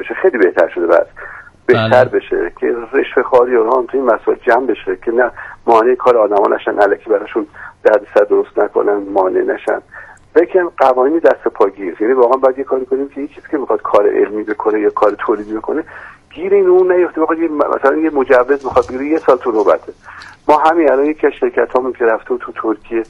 بشه خیلی بهتر شده، بعد بهتر بشه که رشوه خواری و هم تو این مسائل جمع بشه که نه مانع کار آدما نشن، الکی براشون دردسر درست نکنن، مانع نشن. بگم قوانین دست پاگیر، یعنی واقعا باید یه کاری کنیم که کسی که میخواد کار علمی بکنه یا کار تولیدی بکنه گیر این اون نیفته. بخواد مثلا یه مجوز میخواد بگیره 1 سال تو نوبته. ما همین الان یکی از شرکتامون که رفته تو ترکیه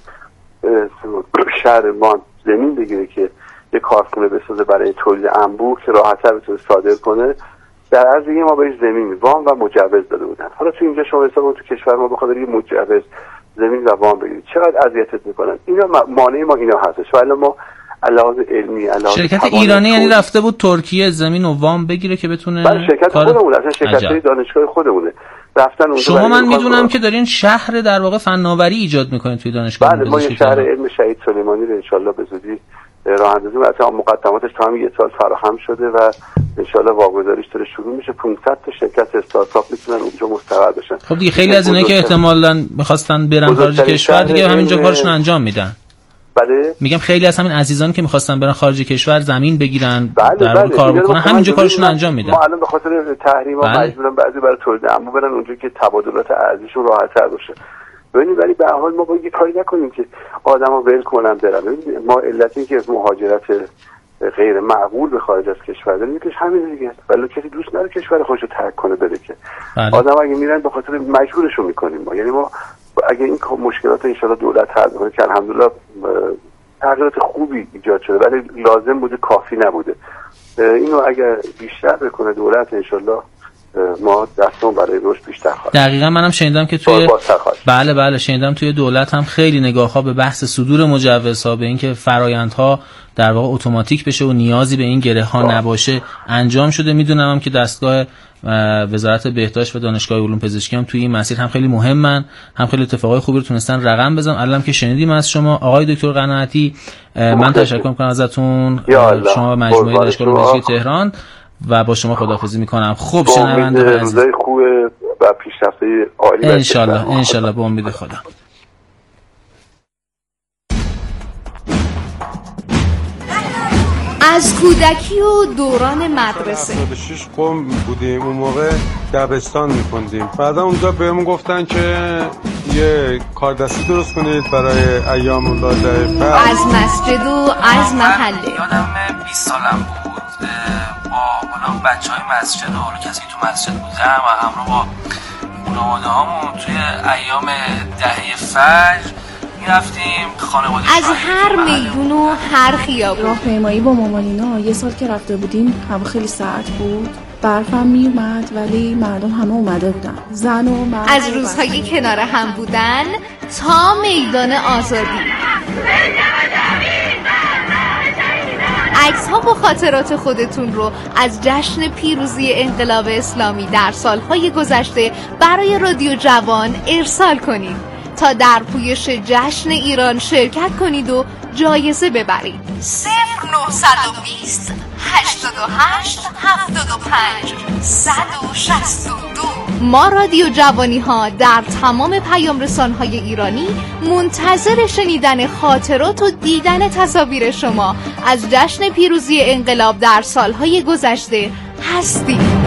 شهر ما زمین بگیره که یه کارخونه بسازه برای تولید انبوه که راحت‌تر بتونه صادر کنه، در عرض یه ما بهش زمین وام و مجوز داده بودن. حالا تو اینجا شما حساب تو کشور ما بخاطر یه مجوز زمین و وام بگیرید چقدر اذیتت میکنن. اینا مانع ما اینا هستش. ولی ما علاوه علمی شرکت ایرانی یعنی رفته بود ترکیه زمین و وام بگیره که بتونه بله شرکت خودمون، اصلا شرکت دانشگاه خودمونه رفتن اونجا. شما من میدونم که دارین شهر در واقع فناوری ایجاد میکنید توی دانشگاه. بله ما یه شهر علم شهید سلیمانی رو ان شاءالله به زودی راه اندازی اصلا مقدماتش تا هم 1 سال فراهم شده و ان شاءالله واگذاریش داره شروع میشه. 500 تا شرکت استارتاپ میتونن اونجا مستقر بشن. خب دیگه خیلی از اینایی که احتمالاً می‌خواستن برن خارج کشور دیگه همینجا کارشون انجام میدن. بله میگم خیلی از همین عزیزان که می‌خواستن برن خارج کشور زمین بگیرن در بله کار بکنن همینجا کارشون انجام میدن. ما الان به خاطر تحریم‌ها مجبورن بعضی برای تولید اما برن اونجا که تبادلات ارزششون راحت‌تر باشه. ببینید ولی به هر حال ما باید یه کاری نکنیم که آدما ول کنن برن. ما علت این که از مهاجرت غیر معقول به خارج از کشور داریم که همین دیگه، ولی کسی دوست نداره کشور خودش رو ترک کنه بره که آدم اگه میرن به خاطر مجبورشون میکنیم ما. یعنی ما اگه این مشکلات ان شاءالله دولت حل کنه که الحمدلله تغییرات خوبی ایجاد شده ولی لازم بوده، کافی نبوده. اینو اگر بیشتر بکنه دولت ان شاءالله ما دستمون برای رشد بیشتر خواهد. دقیقاً منم شنیدم که توی بله شنیدم توی دولت هم خیلی نگاه‌ها به بحث صدور مجوزها، به اینکه فرآیندها در واقع اتوماتیک بشه و نیازی به این گره‌ها نباشه انجام شده. میدونم هم که دستگاه وزارت بهداشت و دانشگاه علوم پزشکی هم توی این مسیر هم خیلی مهمن، هم خیلی اتفاقای خوبی رو تونستن رقم بزنن. الان که شنیدیم از شما آقای دکتر قناعتی، من تشکر می‌کنم ازتون، شما مجموعه دانشگاه علوم پزشکی تهران و با شما خداحافظی میکنم. خب شنونده روزای خوب و پیشرفته عالی ان شاءالله به امید خدا. از کودکی و دوران مدرسه 6 قم بودیم، اون موقع دبستان می‌خوندیم. بعدا اونجا بهمون گفتن که یه کاردستی درست کنید برای ایام الولاده. از مسجد و از محله. یادم 20 سالم بود با بچهای مسجد و کسی تو مسجد بودم و همراه با خانواده هامون توی ایام دهه فجر میرفتیم خانواده از هر میدون و هر خیابون. راهپیمایی با مامانینا 1 سال که رفته بودیم هوا خیلی سرد بود، برفم میومد ولی مردم همه اومده بودن، زن و مرد. از روزهایی کنار هم بودن تا میدان آزادی. عکس ها و خاطرات خودتون رو از جشن پیروزی انقلاب اسلامی در سالهای گذشته برای رادیو جوان ارسال کنید تا در پویش جشن ایران شرکت کنید و جایزه ببرید. 0920 88 75 162. ما رادیو جوانی ها در تمام پیام رسان های ایرانی منتظر شنیدن خاطرات و دیدن تصاویر شما از جشن پیروزی انقلاب در سالهای گذشته هستیم.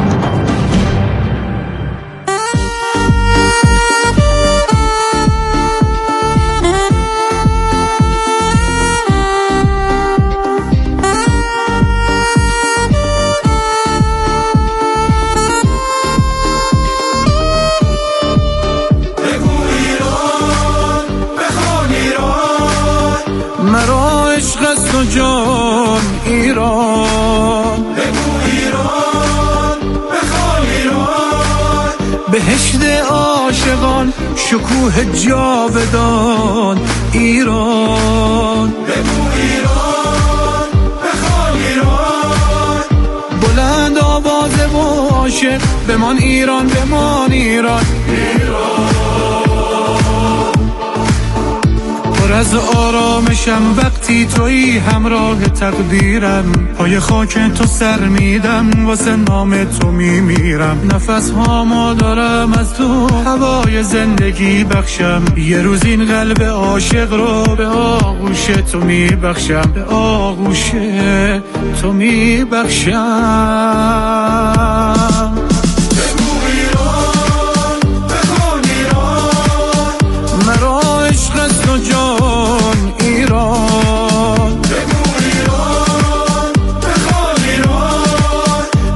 جان ایران بگو ایران بخوان ایران بهشت عاشقان شکوه جاودان ایران بگو ایران بخوان ایران بلند آواز و عاشق بمان ایران بمان ایران پر از آرامشم وقتی تویی همراه تقدیرم، پای خاک تو سر میدم واسه نام تو میمیرم، نفس هامو دارم از تو هوای زندگی بخشم، یه روز این قلب عاشق رو به آغوش تو میبخشم، به آغوش تو میبخشم.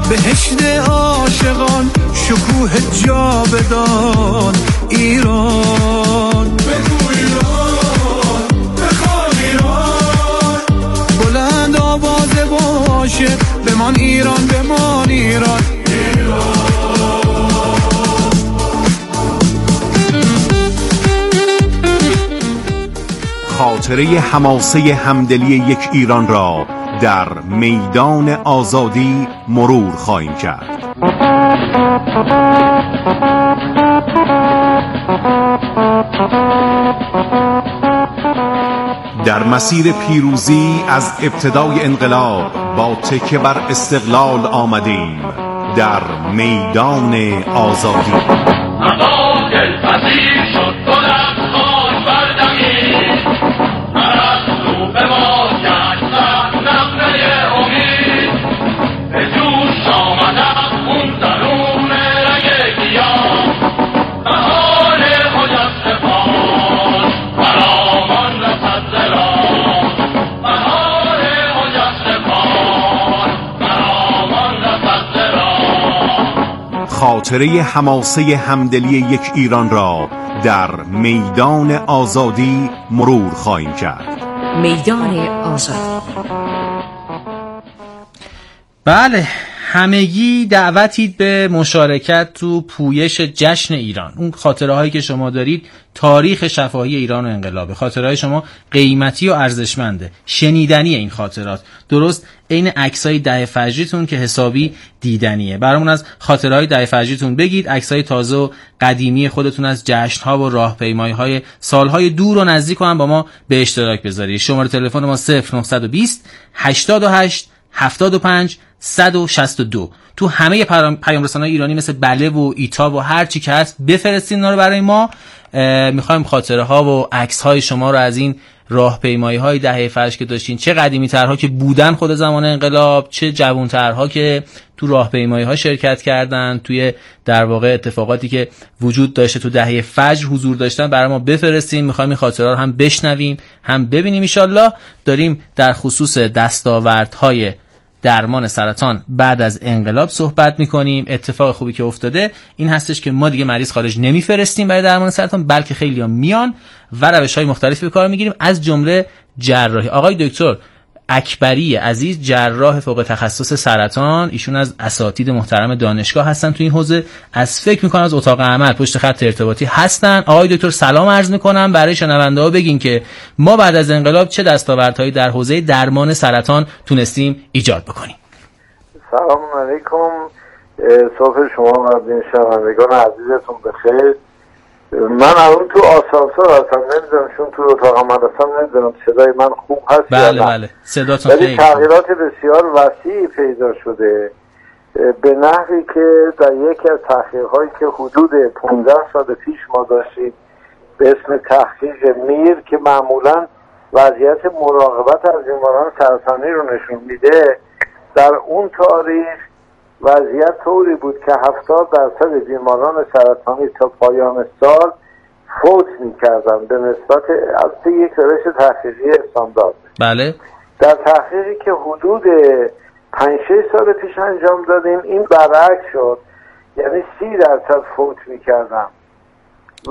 بهشت عاشقان، شکوه جاودان ایران. بگو ایران، بخوان ایران، بلند آوازه باشه بمان ایران، بمان ایران. خاطره حماسه همدلی یک ایران را در میدان آزادی مرور خواهیم کرد. در مسیر پیروزی از ابتدای انقلاب با تکیه بر استقلال آمدیم در میدان آزادی. خاطره حماسه همدلی یک ایران را در میدان آزادی مرور خواهیم کرد. میدان آزادی. بله، همگی دعوتید به مشارکت تو پویش جشن ایران. اون خاطره هایی که شما دارید تاریخ شفاهی ایران و انقلاب، خاطره های شما قیمتی و ارزشمنده، شنیدنی این خاطرات درست عین عکسای دهه فجریتون که حسابی دیدنیه. برامون از خاطره های دهه فجریتون بگید، عکسای تازه و قدیمی خودتون از جشن ها و راهپیمایی های سالهای دور و نزدیک هم با ما به اشتراک بذارید. شماره تلفن ما 0920 88 75 162. تو همه پیام رسانه‌های ایرانی مثل بله و ایتا و هر چی که هست بفرستین اونا رو برای ما. میخوایم خاطره ها و عکس های شما رو از این راهپیمایی های دهه فجر که داشتین، چه قدیمی ترها که بودن خود زمان انقلاب، چه جوان ترها که تو راهپیمایی ها شرکت کردن، توی در واقع اتفاقاتی که وجود داشته تو دهه فجر حضور داشتن، برای ما بفرستین. میخوایم این خاطره رو هم بشنویم هم ببینیم. ان شاءالله داریم در خصوص دستاوردهای درمان سرطان بعد از انقلاب صحبت میکنیم. اتفاق خوبی که افتاده این هستش که ما دیگه مریض خارج نمیفرستیم برای درمان سرطان، بلکه خیلی هم میان و روش‌های مختلفی به کار میگیریم، از جمله جراحی. آقای دکتر اکبری عزیز جراح فوق تخصص سرطان، ایشون از اساتید محترم دانشگاه هستن تو این حوزه، از فکر میکنم از اتاق عمل پشت خط ارتباطی هستن. آقای دکتر سلام عرض میکنم، برای شنونده ها بگین که ما بعد از انقلاب چه دستاوردهایی در حوزه درمان سرطان تونستیم ایجاد بکنیم. سلام علیکم، صبح شما و شنوندگان عزیزتون بخیر. من الان تو آسانسور هستم، نمیدونم چون تو اتاق عمل هستم، نمیدونم صدای من خوب هست. بله بله صداتون خیلی تغییرات بسیار وسیعی پیدا شده به نحوی که در یکی از تحقیق‌هایی که حدود 15 سال پیش ما داشتیم به اسم تحقیق میر که معمولاً وضعیت مراقبت از بیماران سرطانی رو نشون میده، در اون تاریخ وضعیت طوری بود که 70% بیماران سرطانی تا پایان سال فوت می‌کردن به نسبت از یک روش تحقیقی استاندارد. بله. در تحقیقی که حدود 5-6 سال پیش انجام دادیم این برعکس شد، یعنی 30% فوت می‌کردن و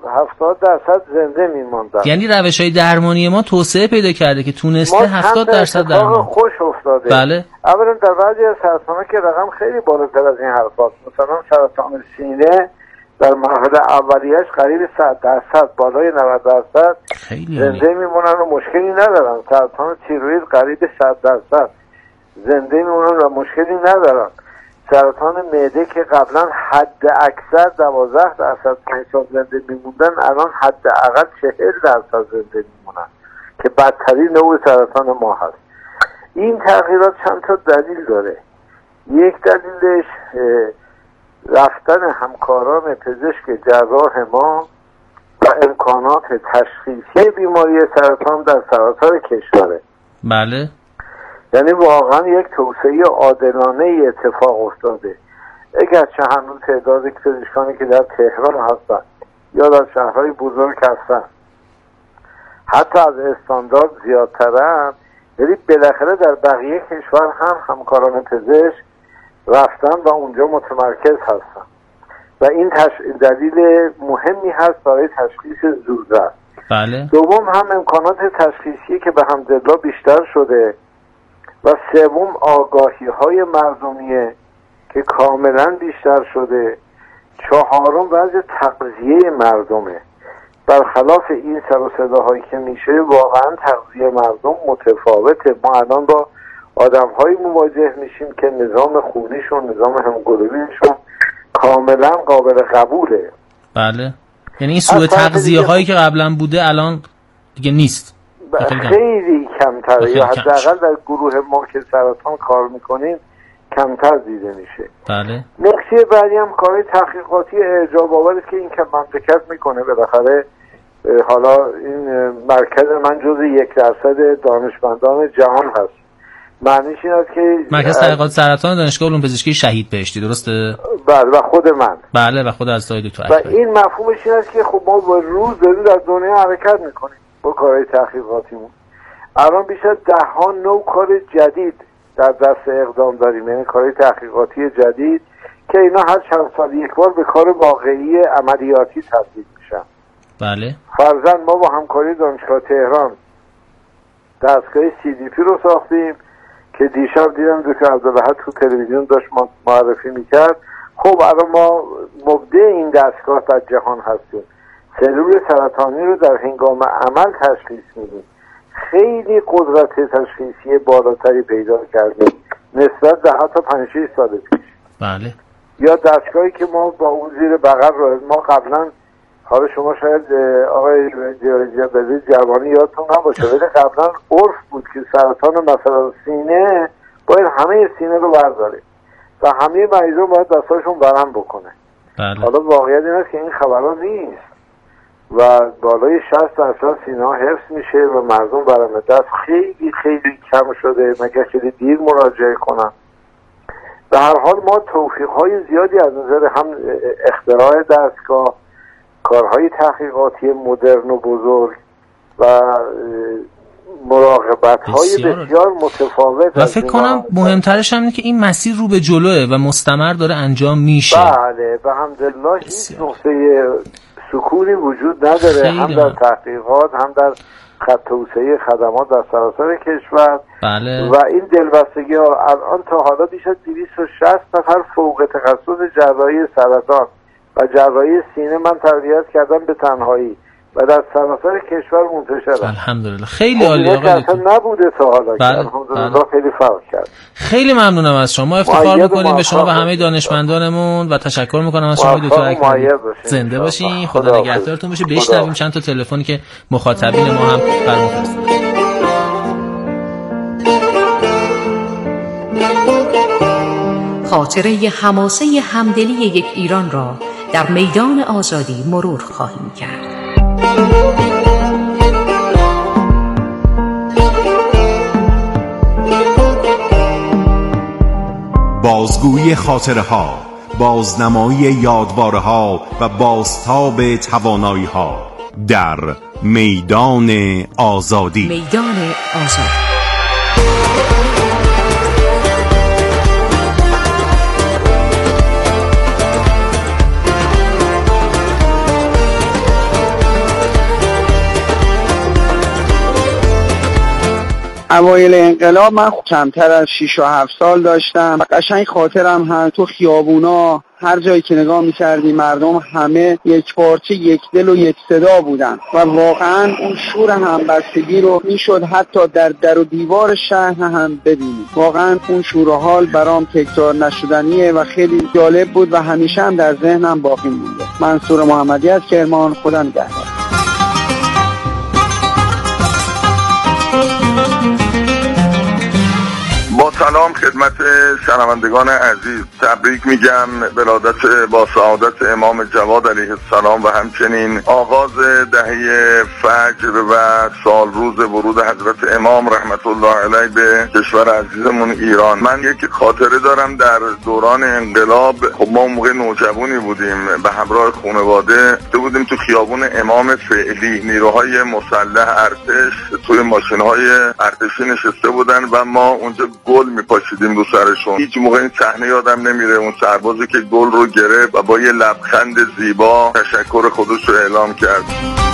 70% زنده می‌ماندن. یعنی روش‌های درمانی ما توسعه پیدا کرده که تونسته 70% درمان. خوش افتاده. بله. اولا در بعضی از سرطان‌ها که رقم خیلی بالاتر از این حرفاست، مثلا سرطان سینه در مرحله اولیه‌اش قریب 100%، بالای 90% زنده میمونن و مشکلی ندارن. سرطان تیروئید قریب 100% زنده میمونن و مشکلی ندارن. سرطان معده که قبلا حد اکثر 12% 5 سال زنده میموندن، الان حداقل 40% زنده میمونن که بدترین نوع سرطان ما هست. این تغییرات چند تا دلیل داره. یک دلیلش رفتن همکاران پزشک جراح ما و امکانات تشخیصی بیماری سرطان در سراسر کشوره. بله. یعنی واقعا یک توسعه عادلانه اتفاق افتاده. اگرچه هنوز تعداد پزشکانی که در تهران هستن یا در شهرهای بزرگ هستن حتی از استاندارد زیادترن، ولی بالاخره در بقیه کشور هم همکاران پزشک رفتن و اونجا متمرکز هستن و این دلیل مهمی هست برای تشخیص زودرس. بله. دوم هم امکانات تشخیصی که به حمدالله بیشتر شده و سوم آگاهی های مردمیه که کاملا بیشتر شده. چهارم وضع تغذیه مردمه. برخلاف این سر و صداهایی که میشه واقعا تغذیه مردم متفاوته. ما الان با آدم‌هایی مواجه میشیم که نظام خونیشون، نظام همگلوبینشون کاملا قابل قبوله. بله. یعنی این سوء تغذیه هایی که قبلا بوده الان دیگه نیست. خیلی کمتره یا حداقل در گروه ما که سرطان کار میکنیم کمتر دیده میشه. بله. نکته بعدی هم کار تحقیقاتی اعجاب آور است که این که مملکت میکنه. بالاخره حالا این مرکز من جزء 1% دانشمندان جهان هست. معنیش این است که مرکز تحقیقات سرطان دانشگاه علوم پزشکی شهید بهشتی، درسته؟ بله و خود من. بله و خود از دکتر و این مفهومش این است که خب ما با روز داریم در دنیا حرکت میکنیم با کارهای تحقیقاتیمون. الان بیش از 10 نوع کار جدید در دست اقدام داریم، یعنی کارهای تحقیقاتی جدید که اینا هر چند سال یک بار به کار واقعی عملیاتی تبدیل میشن. بله. فرضاً ما با همکاری دانشگاه تهران دستگاه CDP رو ساختیم که دیشب دیدم دکتر عبدالحق تو تلویزیون داشت معرفی میکرد. خب الان ما مبدع این دستگاه در جهان هستیم. سلول سرطانی رو در هنگام عمل تشخیص میدیم. خیلی قدرت تشخیصی بالاتری پیدا کردیم نسبت به حتی 5-6 سال پیش. بله. یا دستگاهی که ما با اون زیر بغل رو ما قبلا، حالا شما شاید آقای جوانی یادتون نباشه ولی قبلا عرف بود که سرطان مثلا سینه باید همه سینه رو برداره و همه مریضان باید دستاشون برهم بکنه. بله. حالا واقعیت این است که این خبرها نیست و بالای 60% سینه ها حفظ میشه و مردم برهم دست خیلی خیلی کم شده مگر خیلی دیر مراجعه کنن. به هر حال ما توفیق‌های زیادی از نظر هم اختراع دستگاه، کارهای تحقیقاتی مدرن و بزرگ و مراقبت‌های بسیار متفاوت و فکر کنم مهمترش هم اینه که این مسیر رو به جلوه و مستمر داره انجام میشه. بله به حمدالله هیچ نقطه سکونی وجود نداره، هم در تحقیقات هم در خط توسعه خدمات در سراسر کشور. بله. و این دلبستگی ها الان تا حالا بیش از 260 نفر فوق تخصص جراحی سرطان و جراحی سینه من تربیت کردم به تنهایی و در سراسر کشور منتشره. الحمدلله. خیلی عالی آقا اصلا نبوده تا حالا. بله. الحمدلله خیلی فرق کرد. خیلی ممنونم از شما. افتخار میکنیم به شما و همه دانشمندانمون و تشکر میکنم از شما دکتر اکبری. زنده باشین. خدا نگهدارتون باشه. بشنویم چند تا تلفنی که مخاطبین ما هم برام فرستادن. خاطره حماسه همدلی یک ایران را در میدان آزادی مرور خواهیم کرد. بازگویی خاطره ها، بازنمایی یادواره ها و بازتاب توانایی ها در میدان آزادی. میدان آزادی. اوایل انقلاب من کمتر از 6 و 7 سال داشتم و قشنگ خاطرم هست تو خیابونا هر جایی که نگاه می‌کردی مردم همه یک پارچه، یک دل و یک صدا بودن و واقعا اون شور همبستگی رو میشد حتی در و دیوار شهر هم ببینی. واقعا اون شور و حال برام تکرار نشدنیه و خیلی جالب بود و همیشه هم در ذهنم باقی مونده. منصور محمدی از کرمان. خدا نگهدار. با سلام خدمت شنوندگان عزیز، تبریک میگم ولادت با سعادت امام جواد علیه السلام و همچنین آغاز دهه فجر و سال روز ورود حضرت امام رحمت الله علیه به کشور عزیزمون ایران. من یک خاطره دارم در دوران انقلاب. خب ما موقع نوجوانی بودیم، به همراه خانواده بودیم تو خیابون امام فعلی. نیروهای مسلح ارتش توی ماشین‌های ارتشی نشسته بودن و ما اونجا گل میپاشیدیم کشیدیم رو سرشون. هیچ موقع این صحنه یادم نمیره، اون سربازی که گل رو گرفت و با یه لبخند زیبا تشکر خودش رو اعلام کرد.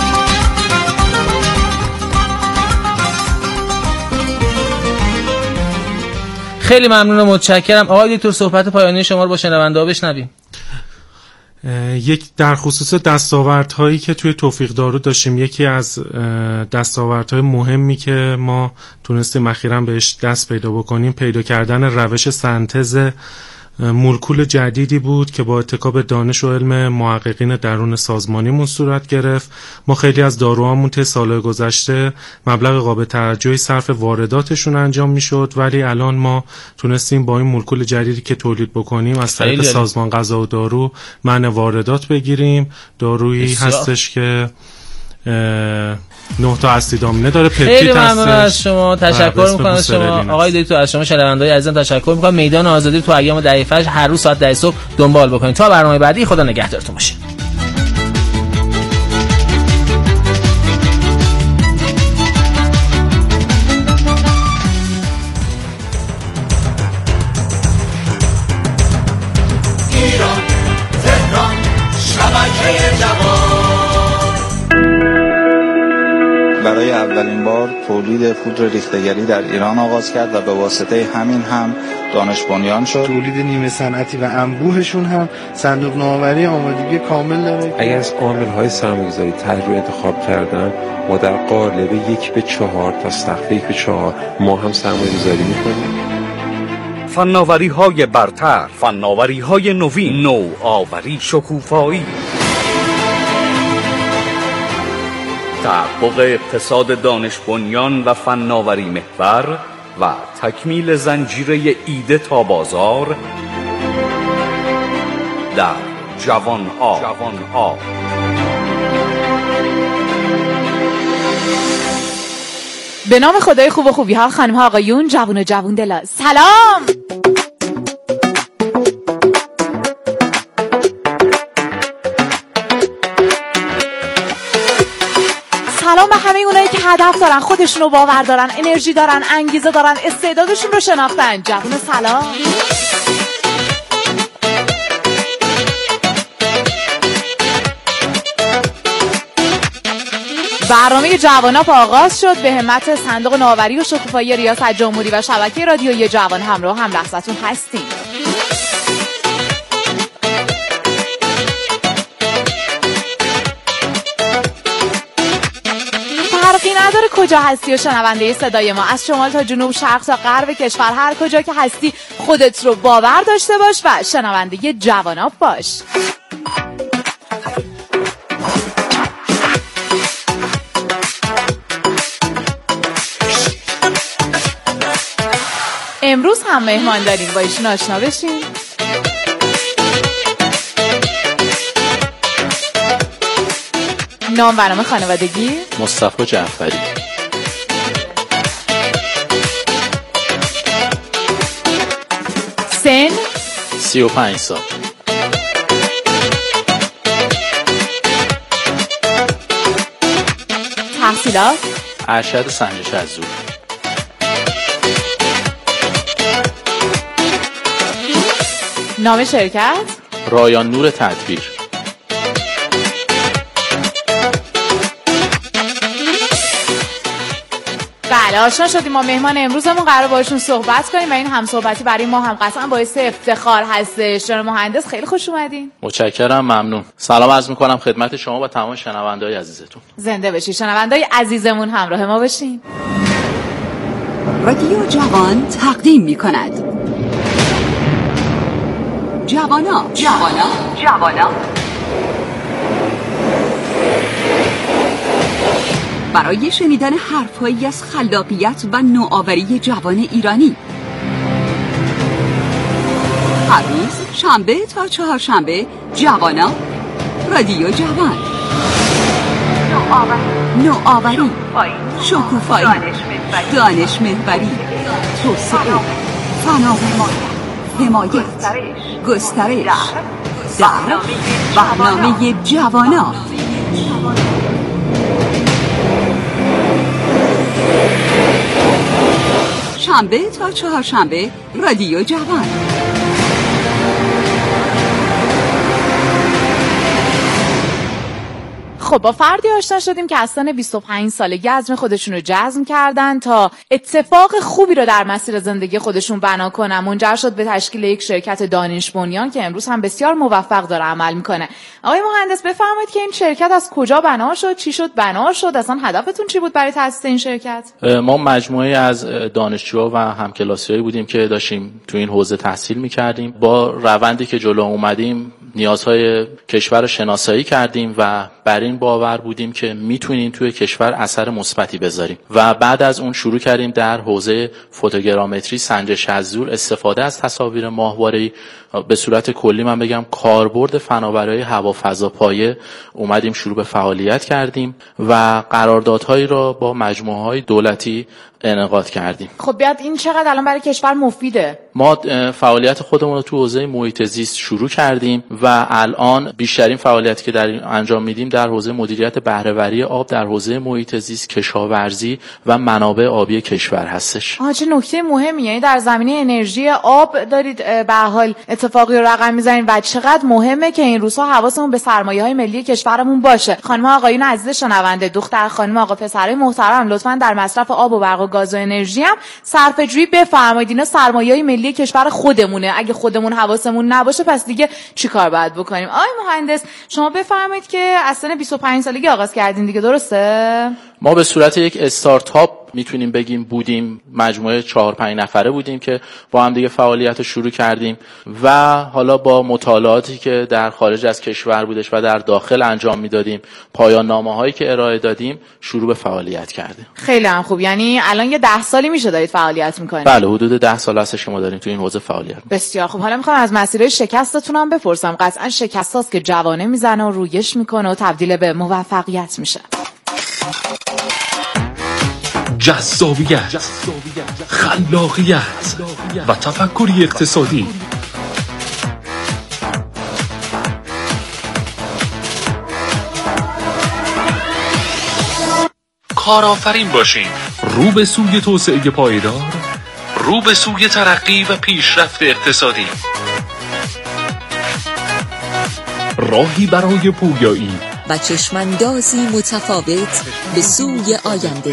خیلی ممنون و متشکرم. آقای دکتر صحبت پایانی شما رو با شنونده‌ها بشنویم. یک در خصوص دستاوردهایی که توی توفیق دارو داشتیم، یکی از دستاوردهای مهمی که ما تونستیم اخیراً بهش دست پیدا بکنیم پیدا کردن روش سنتز مولکول جدیدی بود که با اتکا به دانش و علم محققین درون سازمانیمون صورت گرفت. ما خیلی از داروهامون طی سالهای گذشته مبلغ قابل توجهی صرف وارداتشون انجام میشد، ولی الان ما تونستیم با این مولکول جدیدی که تولید بکنیم از طریق سازمان غذا و دارو منع واردات بگیریم. دارویی هستش که 9 تا اسید آمینه داره، پپتید هستش. خیلی ممنون از شما، تشکر میکنم از شما آقای دکتر، از شما شنونده‌های عزیزم تشکر میکنم. میدان آزادی تو ایام دهه فجر هر روز ساعت 10 صبح دنبال بکنید. تا برنامه بعدی، خدا نگهدارتون باشه. ایران تهران شبکه جوان برای اولین بار تولید پودر ریخته‌گری در ایران آغاز کرد و به واسطه همین هم دانش بنیان شد. تولید نیمه صنعتی و انبوهشون هم صندوق نوآوری آمادگی کامل داره. اگر از عامل‌های سرمایه‌گذاری تحریری انتخاب کردن، ما در قالب 1:4 تا سقف 1:4 ما هم سرمایه‌گذاری می‌کنیم. فناوری‌های برتر، فناوری‌های نوین، نوآوری، شکوفایی، تحقق اقتصاد دانش بنیان و فناوری محور و تکمیل زنجیره ایده تا بازار در جوان آ. به نام خدای خوب و خوبی ها، خانم ها آقایون، جوان و جوان دلا، سلام. سلام به همه اونایی که هدف دارن، خودشونو باور دارن، انرژی دارن، انگیزه دارن، استعدادشون رو شناختن. جوان سلام. برنامه جواناپ آغاز شد. به همت صندوق نوآوری و شکوفایی ریاست جمهوری و شبکه رادیویی جوان همراه هم لحظتون هستیم. فرقی نداره کجا هستی و شنونده صدای ما، از شمال تا جنوب، شرق تا غرب کشور، هر کجا که هستی خودت رو باور داشته باش و شنونده جواناپ باش. امروز هم مهمان داریم، با ایشون آشنا بشیم. نام و نام خانوادگی؟ مصطفی جعفری. سن؟ 35 سال. تحصیلات؟ ارشد سنجش از نام شرکت؟ رایان نور تدبیر. بله، آشنا شدیم. ما مهمان امروزمون قرار باشون صحبت کنیم و این هم صحبتی برای ما هم قطعا باعث افتخار هستش. جناب مهندس خیلی خوش اومدین. متشکرم، ممنون. سلام عرض میکنم خدمت شما و تمام شنونده‌های عزیزتون. زنده باشید. شنونده‌های عزیزمون همراه ما باشین. رادیو جوان تقدیم میکند جوانا. برای شنیدن حرف‌هایی از خلاقیت و نوآوری جوان ایرانی، هر روز شنبه تا چهارشنبه جوانا، رادیو جوان. نوآوری، شکوفایی، دانش محوری، توسعه، فناوری، حمایت، گسترش در برنامه جوانا. شنبه تا چهارشنبه رادیو جوان. خب با فردی آشنا شدیم که از سن 25 سالگی عزم خودشون رو جزم کردن تا اتفاق خوبی رو در مسیر زندگی خودشون بنا کنن. منجر شد به تشکیل یک شرکت دانش بنیان که امروز هم بسیار موفق داره عمل میکنه. آقای مهندس بفرمایید که این شرکت از کجا بنا شد، چی شد بنا شد، اصلا هدفتون چی بود برای تأسیس این شرکت؟ ما مجموعه از دانشجوها و همکلاسیایی بودیم که داشتیم تو این حوزه تحصیل میکردیم. با روندی که جلو اومدیم نیازهای کشور رو شناسایی کردیم و بر این باور بودیم که میتونیم توی کشور اثر مثبتی بذاریم و بعد از اون شروع کردیم در حوزه فوتوگرامتری، سنجش از دور، استفاده از تصاویر ماهواره‌ای. به صورت کلی من بگم کاربرد فناوری‌های هوافضاپایه اومدیم شروع به فعالیت کردیم و قراردادهایی را با مجموعه‌های دولتی انعقاد کردیم. خب بیاد این چقدر الان برای کشور مفیده؟ ما فعالیت خودمون رو تو حوزه محیط زیست شروع کردیم و الان بیشترین فعالیتی که در انجام میدیم در حوزه مدیریت بهره‌وری آب، در حوزه محیط زیست، کشاورزی و منابع آبی کشور هستش. چه نکته مهمی، یعنی در زمینه انرژی آب دارید به هر حال اتفاقی رو رقم میزنید و چقدر مهمه که این روزها حواسمون به سرمایه‌های ملی کشورمون باشه. خانم آقایون عزیز شنونده، دختر خانم آقا پسرای محترم، لطفاً در مصرف آب و برق و گاز و انرژی هم صرفه‌جویی بفرمایید. اینا سرمایه‌های ملی کشور خودمونه. اگه خودمون حواسمون نباشه پس دیگه چیکار باید بکنیم؟ آقای مهندس شما بفرمایید که از سن 25 سالگی آغاز کردین دیگه، درسته؟ ما به صورت یک استارتاپ میتونیم بگیم بودیم، مجموعه 4-5 نفره بودیم که با هم دیگه فعالیت رو شروع کردیم و حالا با مطالعاتی که در خارج از کشور بودش و در داخل انجام میدادیم، پایان نامه هایی که ارائه دادیم، شروع به فعالیت کردیم. خیلی هم خوب. یعنی الان یه 10 سالی میشه دارید فعالیت میکنید؟ بله، حدود 10 سال هست شما داریم تو این حوزه فعالیت. بسیار خوب. حالا میخوام از مسیرهای شکستتون هم بپرسم. قطعا شکستاست که جوانه میزنه و رویش میکنه و تبدیل به موفقیت میشه. جذابیت، خلاقیت و تفکری اقتصادی. کارآفرین باشین، رو به سوی توسعه پایدار، رو به سوی ترقی و پیشرفت اقتصادی. راهی برای پویایی و چشماندازی متفاوت به سوی آینده.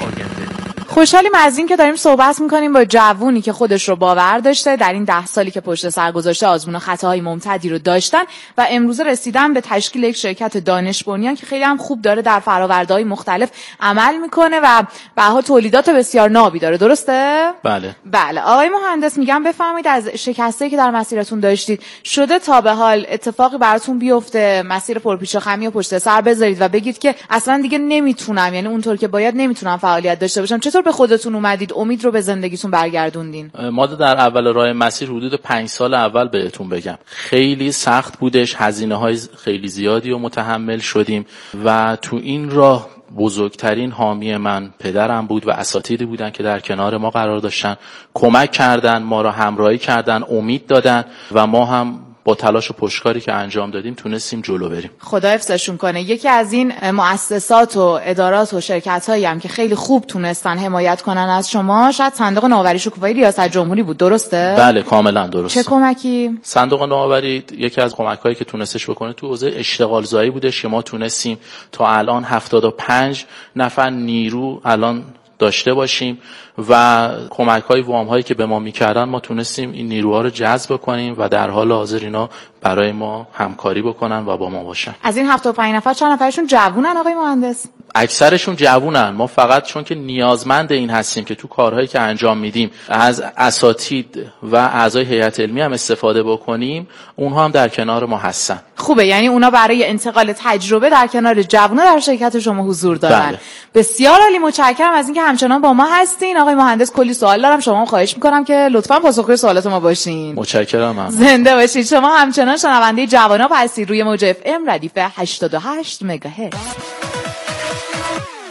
خوشحالیم از این که داریم صحبت میکنیم با جوونی که خودش رو باور داشته، در این 10 سالی که پشت سر گذاشته آزمون و خطاهای ممتدی رو داشتن و امروز رسیدن به تشکیل یک شرکت دانش بنیان که خیلی هم خوب داره در فرآورده‌های مختلف عمل میکنه و به هر حال تولیدات بسیار نابی داره، درسته؟ بله. آقای مهندس میگم بفرمایید از شکستایی که در مسیرتون داشتید شده تا به حال اتفاقی براتون بیفته، مسیر پرپیچ و خمی و پشت سر بذارید و بگید که اصلا دیگه نمیتونم، یعنی اونطور که باید نمیتونم فعالیت داشته باشم، چطور به خودتون اومدید امید رو به زندگیتون برگردوندین؟ ما در اول راه مسیر حدود 5 سال اول بهتون بگم خیلی سخت بودش، هزینه‌های خیلی زیادی رو متحمل شدیم و تو این راه بزرگترین حامی من پدرم بود و اساتیدی بودن که در کنار ما قرار داشتن، کمک کردن، ما را همراهی کردن، امید دادن و ما هم با تلاش و پشتکاری که انجام دادیم تونستیم جلو بریم. خدا حفظشون کنه. یکی از این مؤسسات و ادارات و شرکت‌هایی هم که خیلی خوب تونستن حمایت کنن از شما شاید صندوق نوآوری شکوفایی ریاست جمهوری بود، درسته؟ بله کاملا درسته. چه کمکی؟ صندوق نوآوری یکی از کمک‌هایی که تونستش بکنه تو حوزه اشتغال زایی بودش که ما تونستیم تا الان 75 نفر نیرو الان داشته باشیم و کمک‌های وام‌هایی که به ما می‌کردن ما تونستیم این نیروها رو جذب کنیم و در حال حاضر اینا برای ما همکاری بکنن و با ما باشن. از این 75 نفر چند نفرشون جوونن آقای مهندس؟ اکثرشون جوونن. ما فقط چون که نیازمند این هستیم که تو کارهایی که انجام میدیم از اساتید و اعضای هیئت علمی هم استفاده بکنیم، اونها هم در کنار ما هستن. خوبه، یعنی اونا برای انتقال تجربه در کنار جوونا در شرکت شما حضور دارن. بله. بسیار عالی، متشکرم از اینکه همچنان با ما هستین. آقای مهندس کلی سوال دارم، شما خواهش می‌کنم که لطفاً پاسخگوی سوالات ما باشین. متشکرم. زنده باشید. شما همچنان شنونده جواناب هستید روی موج FM ردیف 88 مگاهرتز.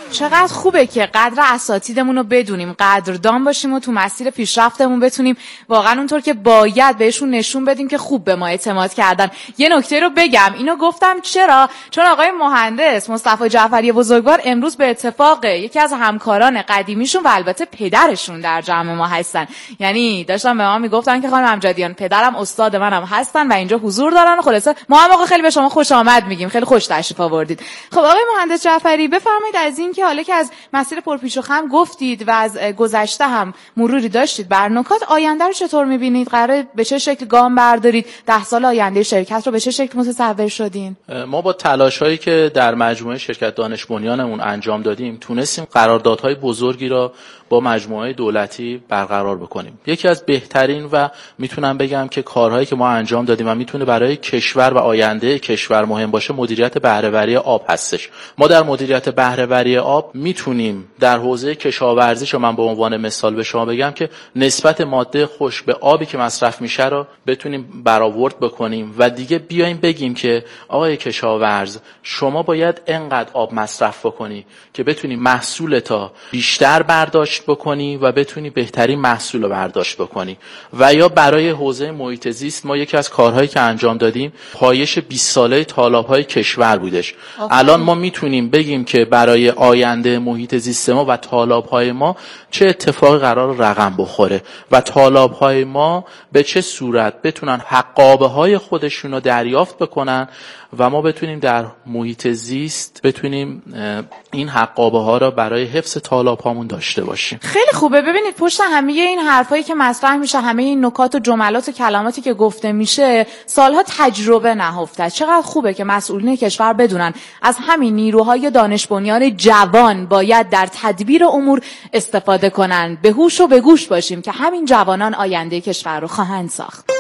چقدر خوبه که قدر اساتیدمون رو بدونیم، قدردان باشیم و تو مسیر پیشرفتمون بتونیم واقعا اونطور که باید بهشون نشون بدیم که خوب به ما اعتماد کردن. یه نکته رو بگم، اینو گفتم چرا؟ چون آقای مهندس مصطفی جعفری بزرگوار امروز به اتفاق یکی از همکاران قدیمیشون و البته پدرشون در جمع ما هستن. یعنی داشتن به ما میگفتن که خانم امجدیان پدرم استاد منم هستن و اینجا حضور دارن و خلاصه ما هم آقا خیلی به شما خوش آمد میگیم، خیلی خوش تشریف آوردید. خب آقای مهندس جعفری بفرمایید از این که حالا که از مسیر پرپیچ و خم گفتید و از گذشته هم مروری داشتید بر نکات، آینده رو چطور میبینید؟ قراره به چه شکل گام بردارید؟ 10 سال آینده شرکت رو به چه شکل متصور شدین؟ ما با تلاش‌هایی که در مجموعه شرکت دانش بنیانمون انجام دادیم تونستیم قراردادهای بزرگی را با مجموعه دولتی برقرار بکنیم. یکی از بهترین و میتونم بگم که کارهایی که ما انجام دادیم و میتونه برای کشور و آینده کشور مهم باشه مدیریت بهره‌وری آب هستش. ما در مدیریت بهره‌وری آب میتونیم در حوزه کشاورزی، شما من به عنوان مثال به شما بگم که نسبت ماده خوش به آبی که مصرف میشه رو بتونیم برآورد بکنیم و دیگه بیایم بگیم که آقای کشاورز شما باید انقدر آب مصرف بکنی که بتونی محصولتا بیشتر برداشت بکنی و بتونی بهترین محصول رو برداشت بکنی. و یا برای حوزه محیط زیست ما یکی از کارهایی که انجام دادیم پایش 20 ساله تالاب‌های کشور بودش. الان ما میتونیم بگیم که برای آینده محیط زیست ما و تالاب‌های ما چه اتفاقی قرار رقم بخوره و تالاب‌های ما به چه صورت بتونن حقابه‌های خودشون رو دریافت بکنن و ما بتونیم در محیط زیست بتونیم این حقابه‌ها را برای حفظ تالاب‌هامون داشته باشیم. خیلی خوبه. ببینید پشت همه این حرفایی که مطرح میشه، همه این نکات و جملات و کلماتی که گفته میشه، سالها تجربه نهفته. چقدر خوبه که مسئولین کشور بدونن از همین نیروهای دانش بنیان جوان باید در تدبیر امور استفاده کنن. به هوش و به گوش باشیم که همین جوانان آینده کشور رو خواهند ساخت.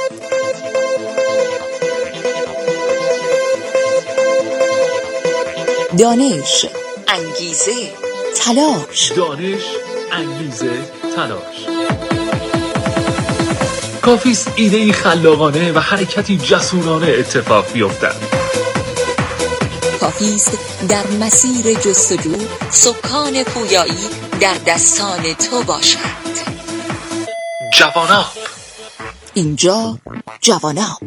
دانش، انگیزه، تلاش. دانش، انگیزه، تلاش. کافیست ایده‌ای خلاقانه و حرکتی جسورانه اتفاق بیفتد. کافیست در مسیر جستجو سکان پویایی در دستان تو باشد. جواناب. اینجا جواناب.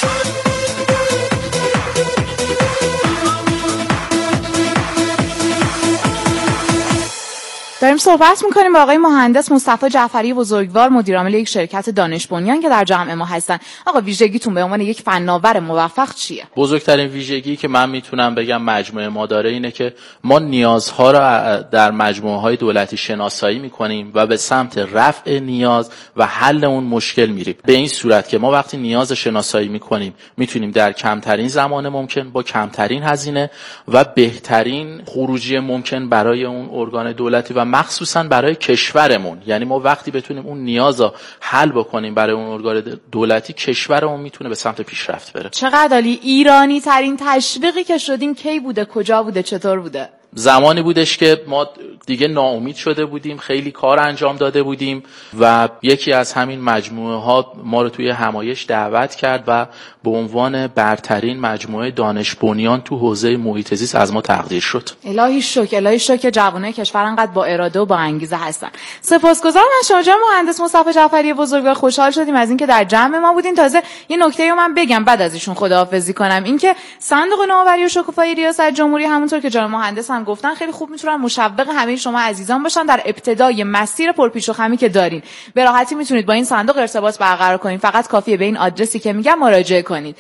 داریم صحبت میکنیم با آقای مهندس مصطفی جعفری بزرگوار، مدیرعامل یک شرکت دانش بنیان که در جمع ما هستن. آقا ویژگیتون به عنوان یک فناور موفق چیه؟ بزرگترین ویژگی که من میتونم بگم مجموعه ما داره اینه که ما نیازها را در مجموعه های دولتی شناسایی میکنیم و به سمت رفع نیاز و حل اون مشکل میریم. به این صورت که ما وقتی نیاز شناسایی میکنیم میتونیم در کمترین زمان ممکن با کمترین هزینه و بهترین خروجی ممکن برای اون ارگان دولتی و مخصوصا برای کشورمون، یعنی ما وقتی بتونیم اون نیازا حل بکنیم برای اون ارگان دولتی، کشورمون میتونه به سمت پیشرفت بره. چقدر عالی. ایرانی ترین تشویقی که شدین کی بوده؟ کجا بوده؟ چطور بوده؟ زمانی بودش که ما دیگه ناامید شده بودیم، خیلی کار انجام داده بودیم و یکی از همین مجموعه ها ما رو توی همایش دعوت کرد و به عنوان برترین مجموعه دانش بنیان تو حوزه محیط زیست از ما تقدیر شد. الهی شکر، الهی شکر که جوانای کشور انقدر با اراده و با انگیزه هستن. سپاسگزارم از شما جناب مهندس مصطفی جعفری بزرگوار. خوشحال شدیم از اینکه در جمع ما بودین. تازه یه نکته رو من بگم بعد از ایشون خداحافظی کنم، اینکه صندوق نوآوری و شکوفایی ریاست جمهوری همونطور که جناب مهندس هم گفتن خیلی خوب میتونن مشوق همه شما عزیزان باشن در ابتدای مسیر پرپیچ و خمی که دارین. به راحتی میتونید با این صندوق ارتباط برقرار کنید. فقط کافیه به این آدرسی که میگم مراجعه کنید: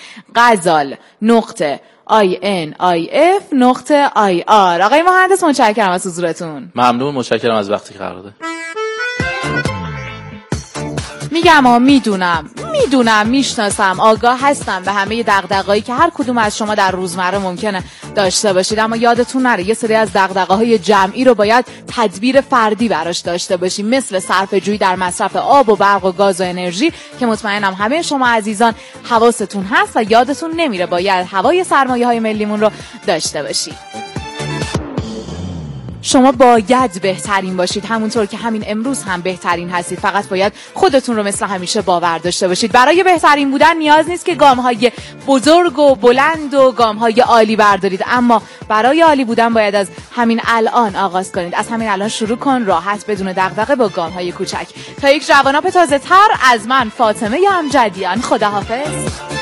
ghazal.inif.ir. آقای مهندس متشکرم از حضورتون. ممنون، متشکرم از وقتی که قرار دادید. میگم میدونم میشناسم، آگاه هستم به همه دغدغه‌هایی که هر کدوم از شما در روزمره ممکنه داشته باشید، اما یادتون نره یه سری از دغدغه‌های جمعی رو باید تدبیر فردی براش داشته باشیم، مثل صرفه‌جویی در مصرف آب و برق و گاز و انرژی که مطمئنم همه شما عزیزان حواستون هست و یادتون نمیره باید هوای سرمایه‌های ملیمون رو داشته باشید. شما باید بهترین باشید، همونطور که همین امروز هم بهترین هستید. فقط باید خودتون رو مثل همیشه باور داشته باشید. برای بهترین بودن نیاز نیست که گام‌های بزرگ و بلند و گام‌های عالی بردارید، اما برای عالی بودن باید از همین الان آغاز کنید. از همین الان شروع کن، راحت بدون دغدغه با گام‌های کوچک. تا یک جواناب تازه‌تر، از من فاطمه امجدیان، خداحافظ.